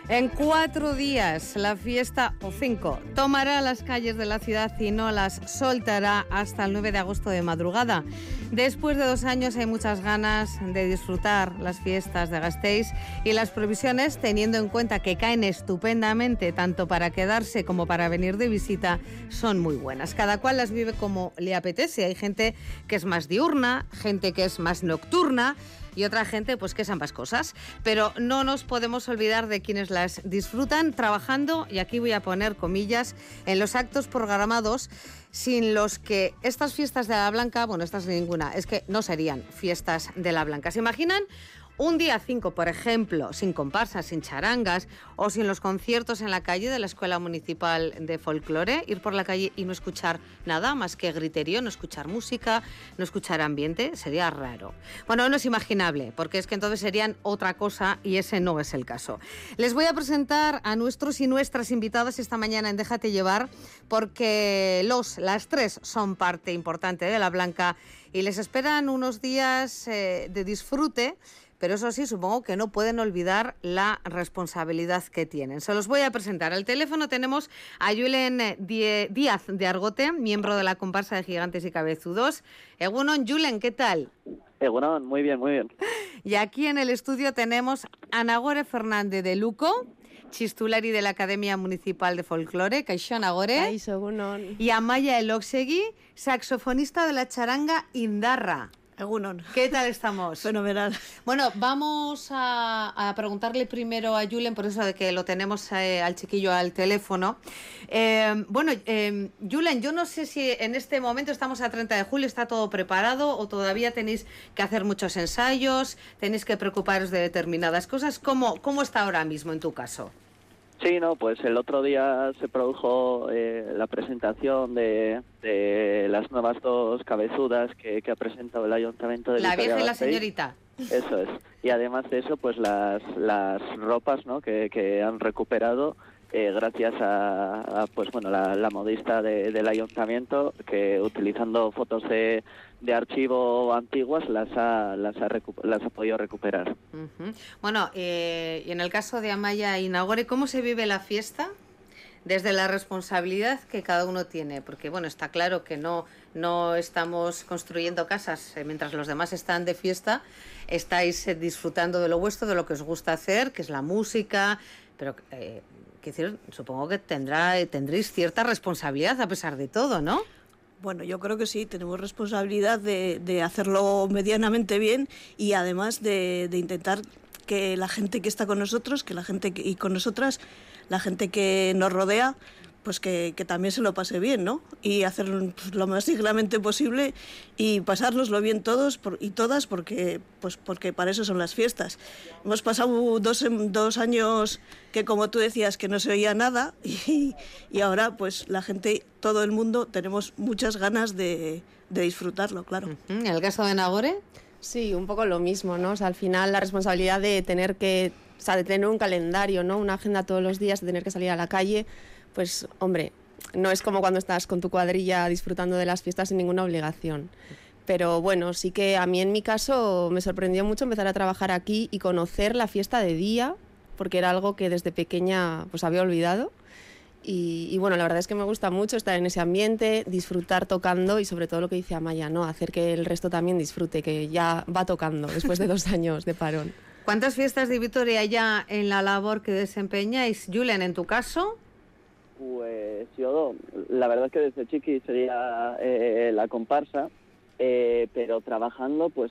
En 4 días, la fiesta, o 5, tomará las calles de la ciudad y no las soltará hasta el 9 de agosto de madrugada. Después de 2 años hay muchas ganas de disfrutar las fiestas de Gasteiz y las previsiones, teniendo en cuenta que caen estupendamente tanto para quedarse como para venir de visita, son muy buenas. Cada cual las vive como le apetece. Hay gente que es más diurna, gente que es más nocturna, y otra gente pues que es ambas cosas, pero no nos podemos olvidar de quienes las disfrutan trabajando, y aquí voy a poner comillas, en los actos programados sin los que estas fiestas de la Blanca, bueno, estas ninguna, es que no serían fiestas de la Blanca. ¿Se imaginan? Un día 5, por ejemplo, sin comparsas, sin charangas o sin los conciertos en la calle de la Escuela Municipal de Folclore, ir por la calle y no escuchar nada más que griterío, no escuchar música, no escuchar ambiente, sería raro. Bueno, no es imaginable, porque es que entonces serían otra cosa y ese no es el caso. Les voy a presentar a nuestros y nuestras invitadas esta mañana en Déjate Llevar, porque las tres son parte importante de la Blanca y les esperan unos días de disfrute. Pero eso sí, supongo que no pueden olvidar la responsabilidad que tienen. Se los voy a presentar. Al teléfono tenemos a Julen Díaz de Argote, miembro de la comparsa de Gigantes y Cabezudos. Egunon, Julen, ¿qué tal? Egunon, muy bien, muy bien. Y aquí en el estudio tenemos a Nagore Fernández de Luco, chistulari de la Academia Municipal de Folclore, Kaixo Nagore. Kaixo, egunon. Y a Maya Eloxegui, saxofonista de la charanga Indarra. Egunon. ¿Qué tal estamos? Fenomenal. Bueno, vamos a preguntarle primero a Julen, por eso de que lo tenemos al chiquillo al teléfono. Julen, yo no sé si en este momento estamos a 30 de julio, ¿está todo preparado o todavía tenéis que hacer muchos ensayos, tenéis que preocuparos de determinadas cosas? ¿Cómo está ahora mismo en tu caso? Sí, no, pues el otro día se produjo la presentación de las nuevas 2 cabezudas que ha presentado el Ayuntamiento de La Vitoria-Gasteiz. vieja y la señorita. Eso es. Y además de eso, pues las ropas, ¿no?, que han recuperado gracias a pues bueno, la modista del Ayuntamiento, que utilizando fotos de archivo antiguas las ha podido recuperar. Uh-huh. Bueno, y en el caso de Amaya y Nagore, ¿cómo se vive la fiesta? Desde la responsabilidad que cada uno tiene, porque bueno, está claro que no estamos construyendo casas mientras los demás están de fiesta, estáis disfrutando de lo vuestro, de lo que os gusta hacer, que es la música, pero supongo que tendréis cierta responsabilidad a pesar de todo, ¿no? Bueno, yo creo que sí, tenemos responsabilidad de hacerlo medianamente bien y además de intentar que la gente que está con nosotros, que la gente y con nosotras, la gente que nos rodea, pues que también se lo pase bien, ¿no? Y hacer lo más dignamente posible y pasárnoslo bien todos y todas, porque para eso son las fiestas. Hemos pasado 2 años que, como tú decías, que no se oía nada y ahora pues la gente, todo el mundo, tenemos muchas ganas de disfrutarlo, claro. ¿En el caso de Nagore? Sí, un poco lo mismo, ¿no? O sea, al final la responsabilidad de tener un calendario, ¿no? Una agenda todos los días, de tener que salir a la calle, pues, hombre, no es como cuando estás con tu cuadrilla disfrutando de las fiestas sin ninguna obligación. Pero bueno, sí que a mí en mi caso me sorprendió mucho empezar a trabajar aquí y conocer la fiesta de día, porque era algo que desde pequeña pues había olvidado. Y bueno, la verdad es que me gusta mucho estar en ese ambiente, disfrutar tocando y sobre todo lo que dice Amaya, ¿no? Hacer que el resto también disfrute, que ya va tocando después de 2 años de parón. ¿Cuántas fiestas de Vitoria hay ya en la labor que desempeñáis? Julen, en tu caso. Pues yo, la verdad es que desde chiqui sería la comparsa, pero trabajando pues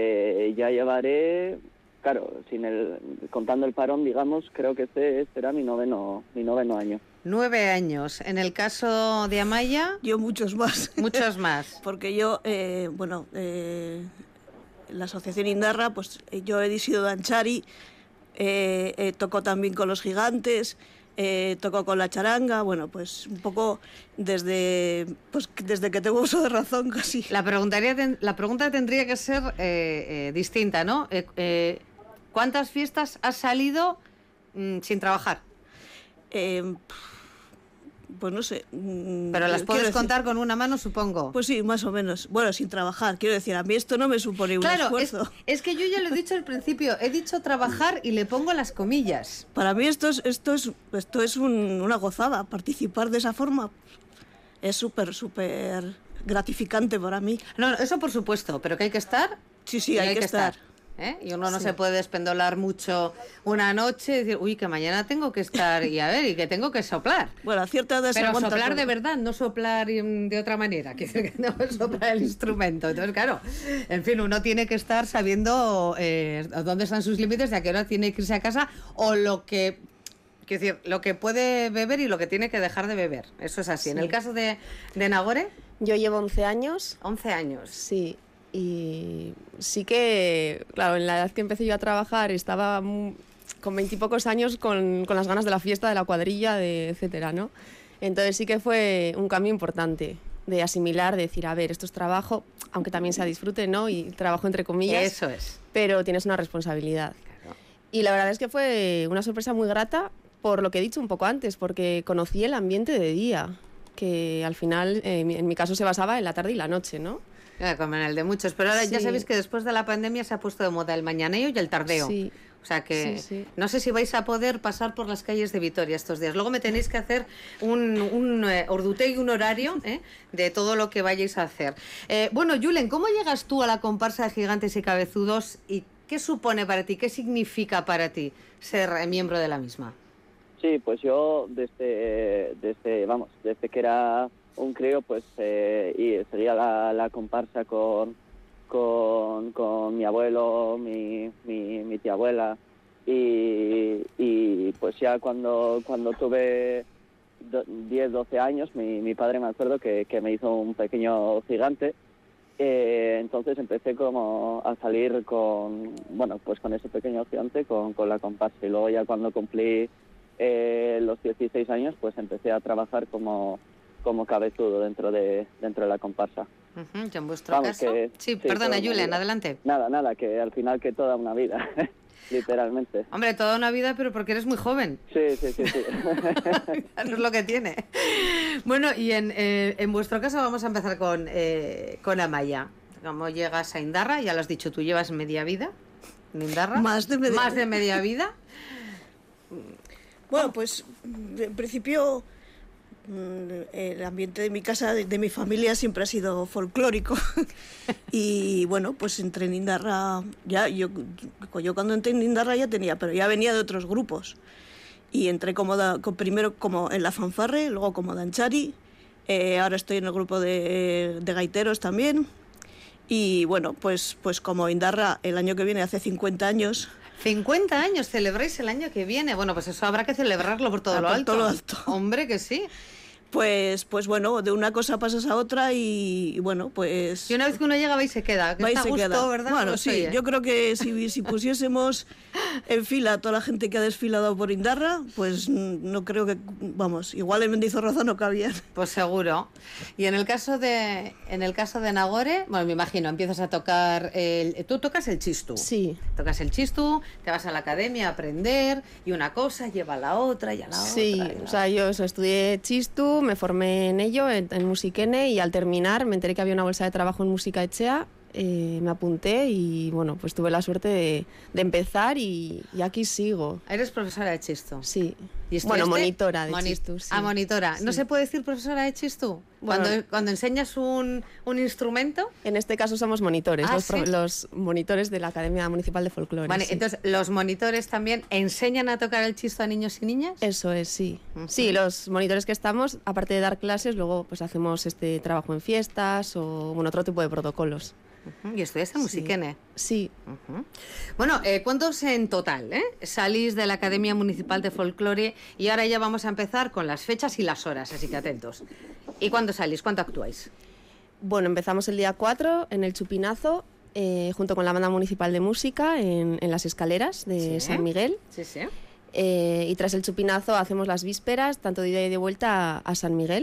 ya llevaré, claro, contando el parón, digamos, creo que este será mi noveno año. 9 años. En el caso de Amaya, yo muchos más. Muchos más. Porque yo, la asociación Indarra, pues yo he sido danchari, toco también con los gigantes, toco con la charanga, bueno, pues un poco desde que tengo uso de razón casi. La pregunta tendría que ser distinta, ¿no? ¿Cuántas fiestas has salido sin trabajar? pues no sé. Pero las quiero puedes decir, contar con una mano, supongo. Pues sí, más o menos. Bueno, sin trabajar. Quiero decir, a mí esto no me supone un Claro, esfuerzo. es que yo ya lo he dicho al principio, he dicho trabajar y le pongo las comillas. Para mí esto es una gozada. Participar de esa forma es súper gratificante para mí. No, eso por supuesto, pero que hay que estar. Sí, y hay que estar. ¿eh? Y uno no se puede despendolar mucho una noche y decir, uy, que mañana tengo que estar y a ver, y que tengo que soplar. Bueno, a cierta edad se Pero aguanta soplar todo. de verdad, no soplar de otra manera, que no soplar el instrumento. Entonces, claro, en fin, uno tiene que estar sabiendo dónde están sus límites, de a qué hora tiene que irse a casa o lo que... Quiero decir, lo que puede beber y lo que tiene que dejar de beber. Eso es así. Sí. En el caso de Nagore, Yo llevo 11 años. 11 años. Sí, y sí que, claro, en la edad que empecé yo a trabajar estaba con 20 y pocos años con las ganas de la fiesta, de la cuadrilla, etcétera, ¿no? Entonces sí que fue un cambio importante de asimilar, de decir, a ver, esto es trabajo, aunque también sea disfrute, ¿no? Y trabajo entre comillas. Eso es. Pero tienes una responsabilidad. Claro. Y la verdad es que fue una sorpresa muy grata por lo que he dicho un poco antes, porque conocí el ambiente de día, que al final, en mi caso, se basaba en la tarde y la noche, ¿no? Como en el de muchos. Pero ahora ya Sí. sabéis que después de la pandemia se ha puesto de moda el mañaneo y el tardeo. Sí. O sea que Sí. no sé si vais a poder pasar por las calles de Vitoria estos días. Luego me tenéis que hacer un orduteg y un horario de todo lo que vayáis a hacer. Bueno, Julen, ¿cómo llegas tú a la comparsa de Gigantes y Cabezudos y qué supone para ti, qué significa para ti ser miembro de la misma? Sí, pues yo desde que era un crío, pues y seguía la comparsa con mi abuelo, mi tía abuela, y pues ya cuando tuve 10, 12 años, mi padre, me acuerdo que me hizo un pequeño gigante. Entonces empecé como a salir con ese pequeño gigante con la comparsa, y luego ya cuando cumplí los 16 años, pues empecé a trabajar como cabezudo dentro de la comparsa. ¿Y en vuestro caso? Sí, perdona, Julen, adelante. Nada, que al final que toda una vida, literalmente. Hombre, toda una vida, pero porque eres muy joven. Sí. No es lo que tiene. Bueno, y en vuestro caso vamos a empezar con Amaya. ¿Cómo llegas a Indarra? Ya lo has dicho, tú llevas media vida en Indarra. Más de media vida. Bueno, pues en principio el ambiente de mi casa, de mi familia, siempre ha sido folclórico. Y bueno, pues entré en Indarra, yo cuando entré en Indarra ya tenía, pero ya venía de otros grupos. Y entré primero como en la fanfarre, luego como danchari, ahora estoy en el grupo de gaiteros también. Y bueno, pues como Indarra el año que viene hace 50 años... 50 años, celebráis el año que viene. Bueno, pues eso habrá que celebrarlo por todo lo alto. Todo lo alto. Hombre, que sí. Pues bueno, de una cosa pasas a otra y bueno, pues... Y una vez que uno llega, va y se queda. Que está a gusto, ¿verdad? Bueno, Pues, sí, oye. yo creo que si pusiésemos en fila a toda la gente que ha desfilado por Indarra, pues no creo que... Vamos, igual en Mendizorroza no cabían. Pues seguro. Y en el caso de Nagore, bueno, me imagino, empiezas a tocar... Tú tocas el chistu. Sí. Tocas el chistu, te vas a la academia a aprender, y una cosa lleva a la otra y a la Sí, otra. o sea, yo estudié chistu, me formé en ello, en Musikene, y al terminar me enteré que había una bolsa de trabajo en Música Etxea, me apunté y bueno, pues tuve la suerte de empezar y aquí sigo. Eres profesora de chistu. Sí. ¿Y Bueno, estudiaste? monitora de chistu, sí. Ah, monitora. ¿No Sí. se puede decir profesora de chistu? Bueno. Cuando enseñas un instrumento. En este caso somos monitores, Ah, los ¿sí? los monitores de la Academia Municipal de Folclore. Vale, sí. entonces, ¿los monitores también enseñan a tocar el chistu a niños y niñas? Eso es, sí. Ujú. Sí, los monitores que estamos, aparte de dar clases, luego pues hacemos este trabajo en fiestas o bueno, otro tipo de protocolos. Ujú. Y estudiaste en Musikene. Sí. Ujú. Bueno, ¿cuántos en total? Salís de la Academia Municipal de Folclore y ahora ya vamos a empezar con las fechas y las horas, así que atentos. ¿Y cuándo salís? ¿Cuándo actuáis? Bueno, empezamos el día 4 en el Chupinazo, junto con la Banda Municipal de Música en las escaleras de Sí. San Miguel. Sí, sí. Y tras el Chupinazo hacemos las vísperas, tanto de ida y de vuelta a San Miguel.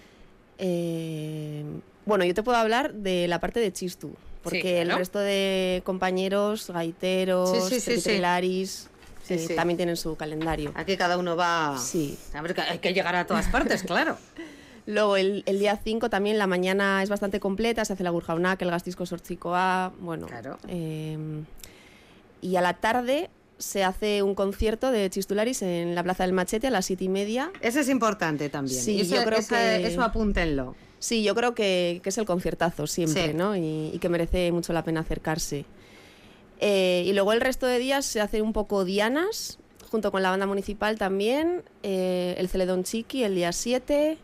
Bueno, yo te puedo hablar de la parte de chistu, porque Sí, claro. el resto de compañeros, gaiteros, Sí. trilaris, también tienen su calendario. Aquí cada uno va... Sí. A ver, que hay que llegar a todas partes, claro. Luego el día 5 también la mañana es bastante completa, se hace la Gurjaunak, el Gasteizko Zortzikoa, bueno. Claro. Y a la tarde se hace un concierto de Txistularis en la Plaza del Machete a las 7:30. Ese es importante también. Sí, eso, yo creo que... Eso apúntenlo. Sí, yo creo que es el conciertazo siempre, Sí. ¿no? Y que merece mucho la pena acercarse. Y luego el resto de días se hace un poco dianas, junto con la banda municipal también, el Celedón Chiqui el día 7...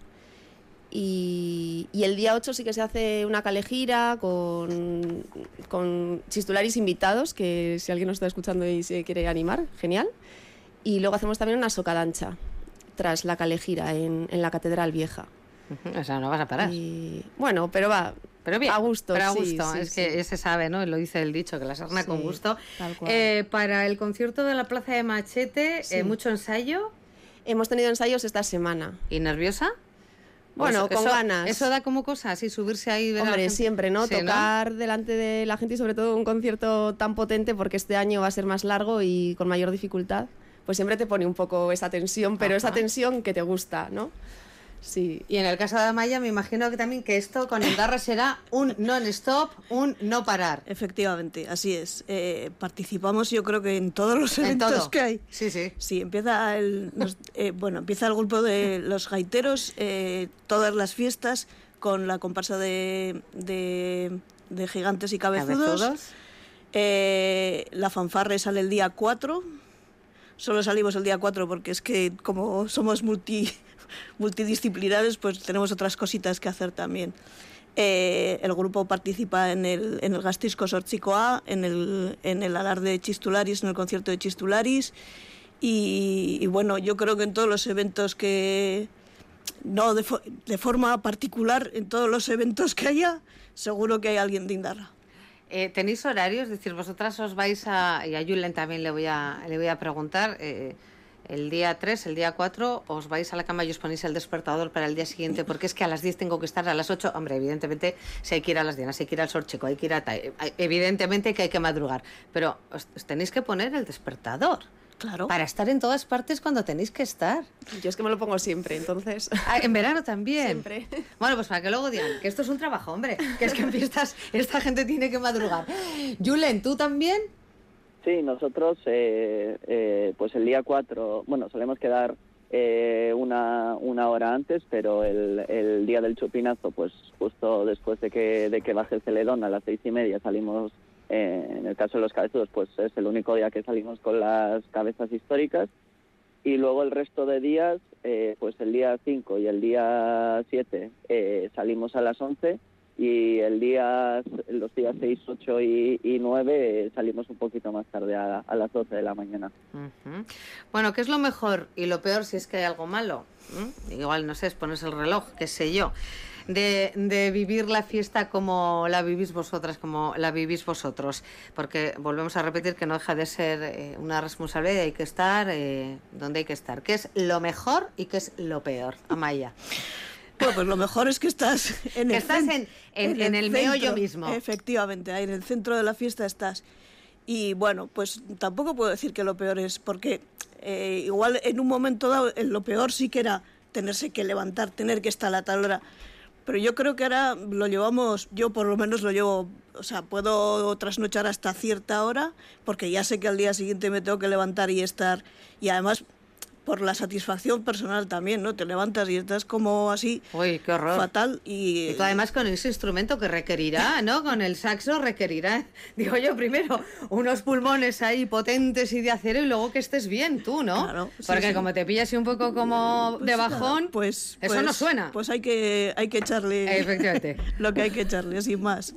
Y el día 8 sí que se hace una calejira con Txistularis invitados, que si alguien nos está escuchando y se quiere animar, genial. Y luego hacemos también una socadancha tras la calejira en la Catedral Vieja. O sea, no vas a parar. Y, bueno, pero va, Pero bien, a gusto. pero a sí, gusto. sí, Es sí. que se sabe, ¿no? Lo dice el dicho, que la sarna con Sí, gusto. tal cual. Para el concierto de la Plaza de Machete, Sí. mucho ensayo. Hemos tenido ensayos esta semana. ¿Y nerviosa? Bueno, con ganas. Eso da como cosa, así subirse ahí y ver a la Hombre, gente. siempre, ¿no? Sí, Tocar delante de la gente y sobre todo un concierto tan potente, porque este año va a ser más largo y con mayor dificultad, pues siempre te pone un poco esa tensión, pero esa Ajá. tensión que te gusta, ¿no? Sí. Y en el caso de Amaya, me imagino que también que esto con el Darra será un non-stop, un no parar. Efectivamente, así es. Participamos yo creo que en todos los En eventos todo. que hay. Sí, sí. Sí, empieza empieza el grupo de los gaiteros, todas las fiestas con la comparsa de gigantes y cabezudos. La fanfarre sale el día 4. Solo salimos el día 4 porque es que como somos multidisciplinares, pues tenemos otras cositas que hacer también. El grupo participa en el Gasteizko Zortzikoa, en el alarde de Txistularis, en el concierto de Txistularis. Y bueno, yo creo que en todos los eventos que... No de forma particular, en todos los eventos que haya, seguro que hay alguien de Indarra. ¿Tenéis horarios? Es decir, vosotras os vais a... Y a Julen también le voy a preguntar... el día 3, el día 4, os vais a la cama y os ponéis el despertador para el día siguiente, porque es que a las 10 tengo que estar, a las 8, hombre, evidentemente, si hay que ir a las dianas, hay que ir al Sorcheco, hay que ir a... Evidentemente que hay que madrugar, pero os tenéis que poner el despertador. Claro. Para estar en todas partes cuando tenéis que estar. Yo es que me lo pongo siempre, entonces... En verano también. Siempre. Bueno, pues para que luego digan que esto es un trabajo, hombre, que es que en fiestas esta gente tiene que madrugar. Julen, ¿tú también? Sí, nosotros pues el día 4, bueno, solemos quedar una hora antes, pero el día del chupinazo, pues justo después de que baje el Celedón a las 6:30 salimos, en el caso de los cabezudos, pues es el único día que salimos con las cabezas históricas, y luego el resto de días, pues el día 5 y el día 7 salimos a las 11, y los días 6, 8 y 9 salimos un poquito más tarde a las 12 de la mañana. Uh-huh. Bueno, ¿qué es lo mejor y lo peor si es que hay algo malo? Igual, no sé, es ponerse el reloj, qué sé yo, de vivir la fiesta como la vivís vosotras, como la vivís vosotros, porque volvemos a repetir que no deja de ser una responsabilidad y hay que estar donde hay que estar. ¿Qué es lo mejor y qué es lo peor, Amaya? Bueno, pues lo mejor es que estás en el meollo mismo. Efectivamente, ahí en el centro de la fiesta estás. Y bueno, pues tampoco puedo decir que lo peor es, porque igual en un momento dado lo peor sí que era tenerse que levantar, tener que estar a la tal hora. Pero yo creo que ahora lo llevamos, yo por lo menos lo llevo, o sea, puedo trasnochar hasta cierta hora, porque ya sé que al día siguiente me tengo que levantar y estar, y además por la satisfacción personal también, ¿no? Te levantas y estás como así, uy, qué horror, fatal. Y tú además con ese instrumento que requerirá, ¿no? Con el saxo requerirá, digo yo, primero unos pulmones ahí potentes y de acero y luego que estés bien tú, ¿no? Claro, sí, porque sí. como te pillas un poco como Pues de nada, bajón, eso no suena. Pues hay que echarle Efectivamente. lo que hay que echarle, sin más.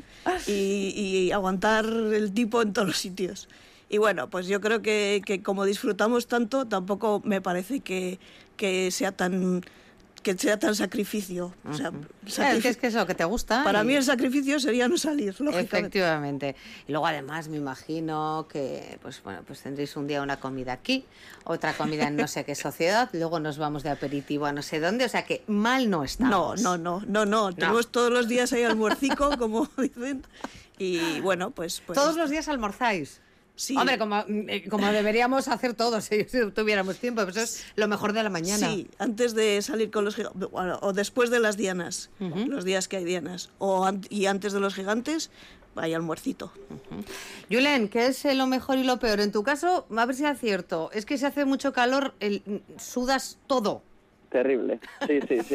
Y aguantar el tipo en todos los sitios. Y bueno, pues yo creo que como disfrutamos tanto, tampoco me parece que sea tan sacrificio. O sea, Es que es lo que te gusta. Para mí el sacrificio sería no salir, lógicamente. Efectivamente. Y luego además me imagino que pues tendréis un día una comida aquí, otra comida en no sé qué sociedad, luego nos vamos de aperitivo a no sé dónde, o sea que mal no estamos. No. Tenemos todos los días ahí almuercico, como dicen. Y bueno, pues ¿Todos los días almorzáis? Sí. Hombre, como deberíamos hacer todos si tuviéramos tiempo, pues es lo mejor de la mañana. Sí, antes de salir con los gigantes, o después de las dianas, los días que hay dianas, y antes de los gigantes, hay almuercito. Julen, ¿qué es lo mejor y lo peor? En tu caso, a ver si acierto, es que si hace mucho calor, sudas todo. Terrible. Sí.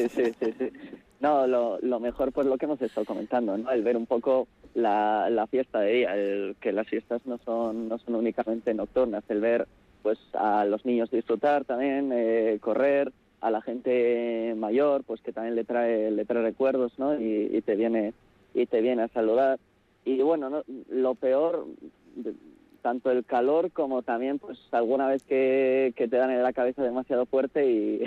No, lo mejor, pues lo que hemos estado comentando, ¿no? El ver un poco la fiesta de día, que las fiestas no son únicamente nocturnas, el ver pues a los niños disfrutar también, correr, a la gente mayor, pues que también le trae recuerdos, ¿no? Y te viene a saludar. Y bueno, ¿no? Lo peor, tanto el calor como también pues alguna vez que te dan en la cabeza demasiado fuerte y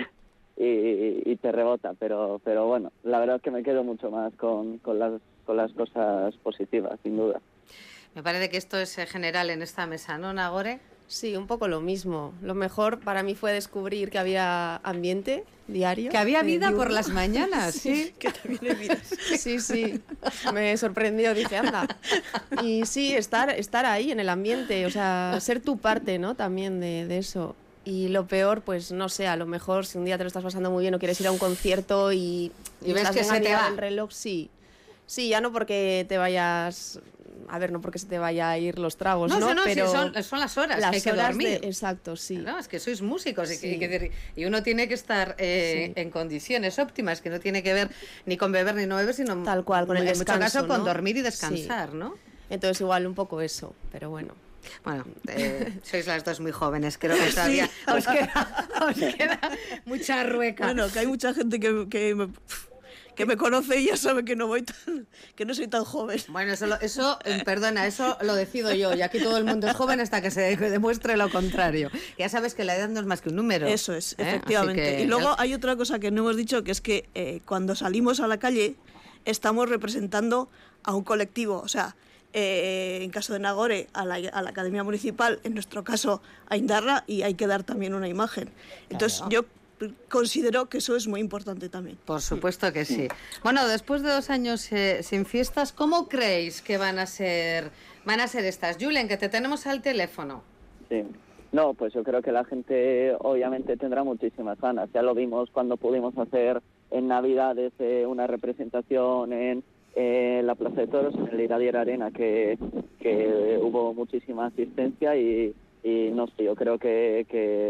te rebota, pero bueno, la verdad es que me quedo mucho más con las cosas positivas, sin duda. Me parece que esto es general en esta mesa, ¿no, Nagore? Sí, un poco lo mismo. Lo mejor para mí fue descubrir que había ambiente diario. Que había vida diurno. por las mañanas, ¿sí? Que también hay vidas. Sí. Me sorprendió, dije, anda. Y sí, estar ahí en el ambiente, o sea, ser tu parte, ¿no? También de eso. Y lo peor, pues no sé, a lo mejor si un día te lo estás pasando muy bien o quieres ir a un concierto y ves que se te va el reloj, sí. Sí, ya no porque te vayas... A ver, no porque se te vaya a ir los tragos, ¿no? Pero sí, son las horas que hay que dormir. Exacto, sí. No, es que sois músicos Sí. y uno tiene que estar en condiciones óptimas, que no tiene que ver ni con beber ni no beber, sino Tal cual, con el en descanso, mucho caso con ¿no? dormir y descansar, Sí. ¿no? Entonces igual un poco eso, pero bueno. Bueno, sois las dos muy jóvenes, creo que todavía os queda mucha rueca. Bueno, que hay mucha gente que me conoce y ya sabe que no soy tan joven. Bueno, perdona, eso lo decido yo, y aquí todo el mundo es joven hasta que se demuestre lo contrario. Ya sabes que la edad no es más que un número. Eso es, efectivamente. Y luego hay otra cosa que no hemos dicho, que es que cuando salimos a la calle estamos representando a un colectivo, o sea, en caso de Nagore a la Academia Municipal, en nuestro caso a Indarra, y hay que dar también una imagen. Entonces yo considero que eso es muy importante también. Por supuesto que sí. Bueno, después de 2 años sin fiestas, ¿cómo creéis que van a ser estas? Julen, que te tenemos al teléfono. Sí. No, pues yo creo que la gente obviamente tendrá muchísimas ganas. Ya lo vimos cuando pudimos hacer en Navidades una representación en la Plaza de Toros, en el Iradier Arena, que hubo muchísima asistencia y no sé, yo creo que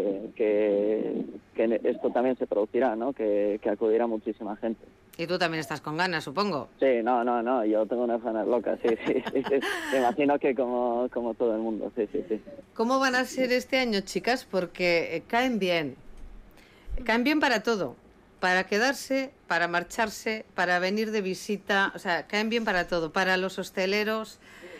esto también se producirá, ¿no? Que acudirá muchísima gente. Y tú también estás con ganas, supongo. Sí, no, yo tengo unas ganas locas, sí. Me imagino que como todo el mundo, sí. ¿Cómo van a ser este año, chicas? Porque caen bien para todo, para quedarse, para marcharse, para venir de visita, o sea, caen bien para todo, para los hosteleros,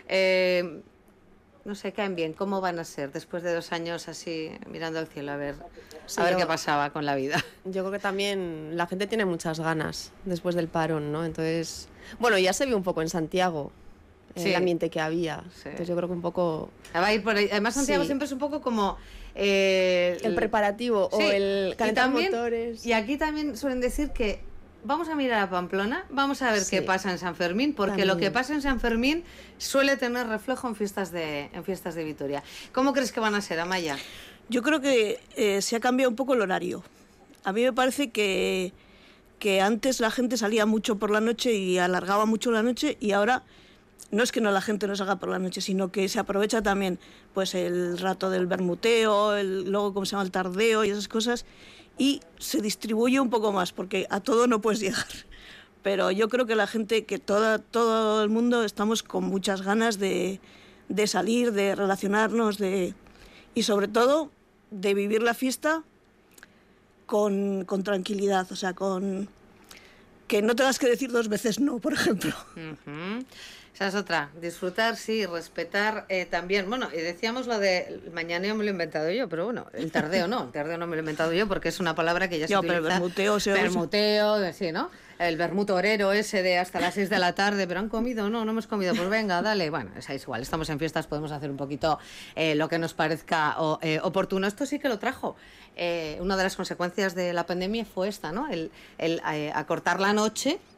no sé, caen bien. ¿Cómo van a ser después de 2 años así mirando al cielo a ver qué pasaba con la vida? Yo creo que también la gente tiene muchas ganas después del parón, ¿no? Entonces, bueno, ya se vio un poco en Santiago el ambiente que había. Sí. Entonces yo creo que un poco... Va a ir por ahí. Además, Santiago siempre es un poco como... el preparativo o el calentar motores. Y aquí también suelen decir que vamos a mirar a Pamplona, vamos a ver qué pasa en San Fermín, porque también. lo que pasa en San Fermín suele tener reflejo en fiestas de Vitoria. ¿Cómo crees que van a ser, Amaya? Yo creo que se ha cambiado un poco el horario. A mí me parece que antes la gente salía mucho por la noche y alargaba mucho la noche, y ahora no es que la gente no salga por la noche, sino que se aprovecha también pues el rato del bermuteo, luego cómo se llama el tardeo y esas cosas, y se distribuye un poco más, porque a todo no puedes llegar. Pero yo creo que la gente, que todo el mundo estamos con muchas ganas de salir, de relacionarnos, y sobre todo de vivir la fiesta con tranquilidad, o sea, que no tengas que decir 2 veces no, por ejemplo. Uh-huh. Esa es otra, disfrutar, sí, respetar también. Bueno, y decíamos lo de mañaneo, me lo he inventado yo, pero bueno, el tardeo no me lo he inventado yo porque es una palabra que ya se utiliza. Pero bermuteo, sí, ¿no? El vermut horero ese de hasta las 6 de la tarde, pero ¿han comido? No hemos comido, pues venga, dale. Bueno, es igual, estamos en fiestas, podemos hacer un poquito lo que nos parezca oportuno. Esto sí que lo trajo. Una de las consecuencias de la pandemia fue esta, ¿no? El acortar la noche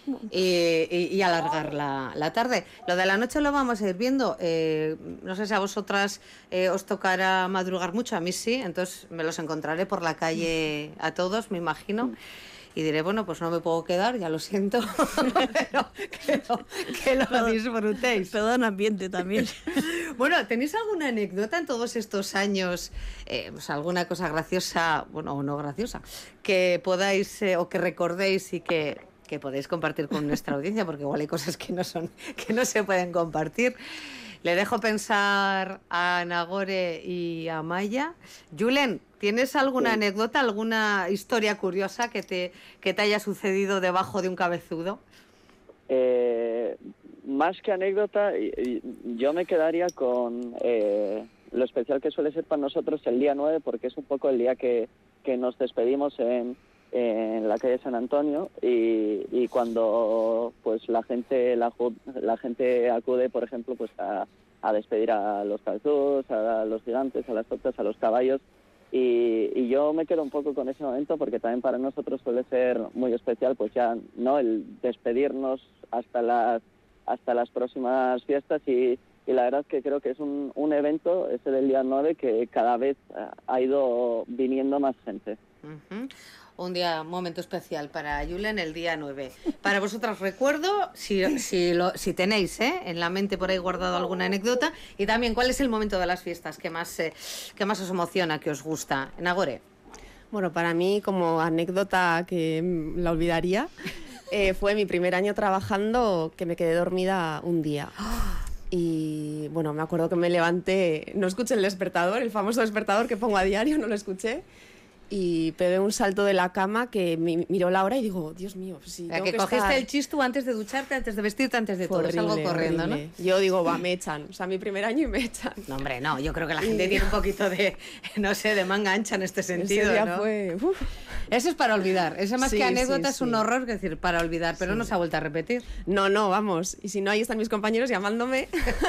y alargar la tarde. Lo de la noche lo vamos a ir viendo. No sé si a vosotras os tocará madrugar mucho, a mí sí, entonces me los encontraré por la calle a todos, me imagino. Y diré, bueno, pues no me puedo quedar, ya lo siento, pero que lo disfrutéis. Pero dan ambiente también. Bueno, ¿tenéis alguna anécdota en todos estos años, pues alguna cosa graciosa, bueno, o no graciosa, que podáis o que recordéis y que podéis compartir con nuestra audiencia? Porque igual hay cosas que no se pueden compartir. Le dejo pensar a Nagore y a Maya. Julen, ¿tienes alguna anécdota, alguna historia curiosa que te haya sucedido debajo de un cabezudo? Más que anécdota, yo me quedaría con lo especial que suele ser para nosotros el día 9, porque es un poco el día que nos despedimos en la calle San Antonio y cuando pues la gente acude, por ejemplo, pues a despedir a los cabezudos, a los gigantes, a las tortas, a los caballos, y yo me quedo un poco con ese momento porque también para nosotros suele ser muy especial, pues ya no el despedirnos hasta las próximas fiestas y la verdad es que creo que es un evento, ese del día 9, que cada vez ha ido viniendo más gente. Uh-huh. Un momento especial para Julen, el día 9. Para vosotros recuerdo, si tenéis en la mente por ahí guardado alguna anécdota, y también cuál es el momento de las fiestas que más os emociona, que os gusta. Nagore. Bueno, para mí, como anécdota que la olvidaría, fue mi primer año trabajando, que me quedé dormida un día. Y bueno, me acuerdo que me levanté, no escuché el despertador, el famoso despertador que pongo a diario, no lo escuché. Y pegué un salto de la cama que miró la hora y digo, Dios mío, pues si tengo que cogiste estar... el chistu antes de ducharte, antes de vestirte, antes de todo, horrible, salgo corriendo, horrible. ¿no? Yo digo, me echan, o sea, mi primer año y me echan. No, hombre, no, yo creo que la gente tiene un poquito de, no sé, de manga ancha en este sentido, ese día ¿no? fue... Eso es para olvidar, eso más que anécdota es un sí. horror, que decir, para olvidar, pero no se ha vuelto a repetir. No, vamos, y si no, ahí están mis compañeros llamándome.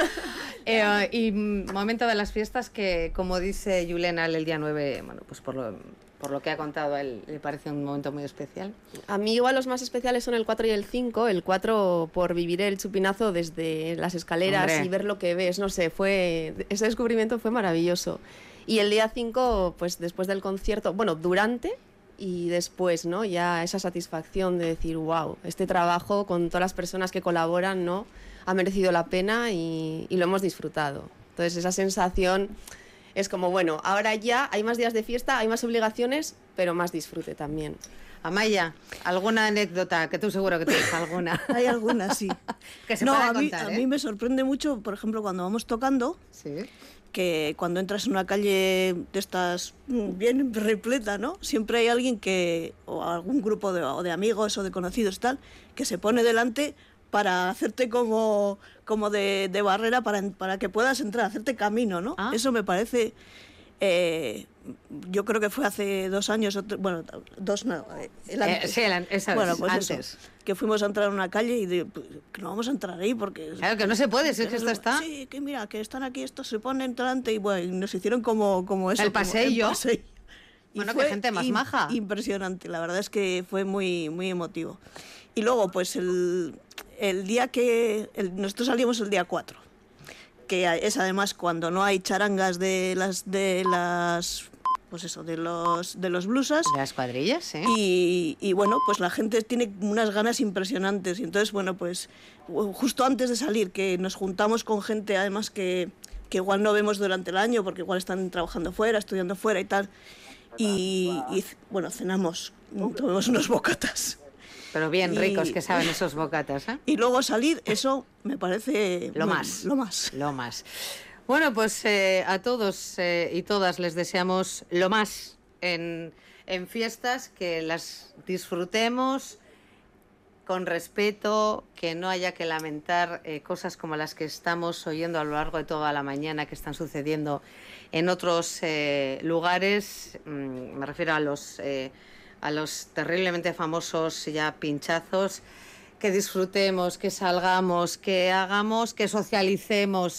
Y momento de las fiestas que, como dice Julen, el día 9, bueno, pues por lo que ha contado a él, le parece un momento muy especial. A mí igual los más especiales son el 4 y el 5. El 4 por vivir el chupinazo desde las escaleras. Hombre. Y ver lo que ves, no sé, ese descubrimiento fue maravilloso. Y el día 5, pues después del concierto, bueno, durante y después, ¿no? Ya esa satisfacción de decir, wow, este trabajo con todas las personas que colaboran, ¿no? Ha merecido la pena y lo hemos disfrutado. Entonces esa sensación... Es como, bueno, ahora ya hay más días de fiesta, hay más obligaciones, pero más disfrute también. Amaya, ¿alguna anécdota? Que tú seguro que tienes alguna. Hay alguna, sí. Que se pueda contar, a mí me sorprende mucho, por ejemplo, cuando vamos tocando, sí, que cuando entras en una calle de estas bien repleta, ¿no? Siempre hay alguien o algún grupo de amigos o de conocidos tal, que se pone delante para hacerte como de barrera para que puedas entrar, hacerte camino, ¿no? Ah. Eso me parece... yo creo que fue hace 2 años, bueno, 2 no, el antes. Sí, esa vez, bueno, pues antes. Eso, que fuimos a entrar a una calle y pues, que no vamos a entrar ahí porque... Claro, que no se puede, si es que esto está... Sí, que mira, que están aquí, estos se ponen delante y bueno, nos hicieron como eso. El paseillo. Bueno, fue que gente más maja. Impresionante, la verdad es que fue muy, muy emotivo. Y luego, pues el día nosotros salimos el día 4, que es además cuando no hay charangas de las pues eso, de los blusas. De las cuadrillas, sí. Y bueno, pues la gente tiene unas ganas impresionantes. Y entonces, bueno, pues justo antes de salir, que nos juntamos con gente además que igual no vemos durante el año, porque igual están trabajando fuera, estudiando fuera y tal. Y bueno, cenamos, tomamos unos bocatas. Pero bien ricos que saben esos bocatas, ¿eh? Y luego salir, eso me parece lo más. Lo más. Bueno, pues a todos y todas les deseamos lo más en fiestas, que las disfrutemos con respeto, que no haya que lamentar cosas como las que estamos oyendo a lo largo de toda la mañana que están sucediendo en otros lugares. Me refiero a los terriblemente famosos ya pinchazos. Que disfrutemos, que salgamos, que hagamos, que socialicemos,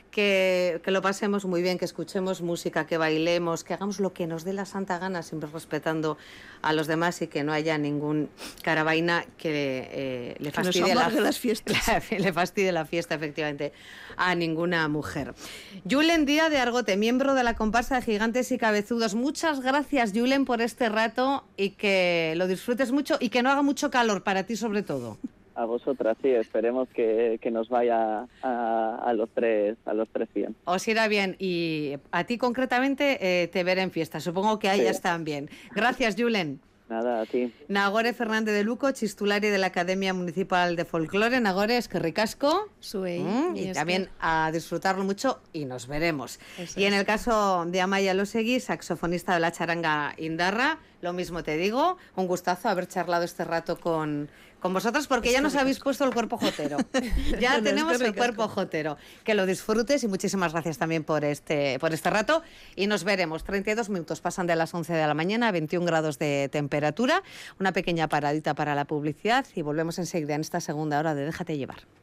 que lo pasemos muy bien, que escuchemos música, que bailemos, que hagamos lo que nos dé la santa gana, siempre respetando a los demás y que no haya ningún caravaina que le fastidie las fiestas. le fastidie la fiesta, efectivamente, a ninguna mujer. Julen Díaz de Argote, miembro de la comparsa de Gigantes y Cabezudos. Muchas gracias, Julen, por este rato y que lo disfrutes mucho y que no haga mucho calor para ti sobre todo. A vosotras, sí, esperemos que nos vaya a los tres bien. Os irá bien y a ti concretamente te veré en fiesta, supongo que a ellas también. Gracias, Julen. Nada, a ti. Nagore Fernández de Luco, chistulari de la Academia Municipal de Folclore. Nagore, es que ricasco. Y también a disfrutarlo mucho y nos veremos. Eso y en el caso de Amaya Losegui, saxofonista de la charanga Indarra, lo mismo te digo, un gustazo haber charlado este rato con vosotros porque ya nos habéis puesto el cuerpo jotero. Ya tenemos el cuerpo jotero. Que lo disfrutes y muchísimas gracias también por este rato y nos veremos. 32 minutos pasan de las 11 de la mañana, 21 grados de temperatura, una pequeña paradita para la publicidad y volvemos enseguida en esta segunda hora de Déjate llevar.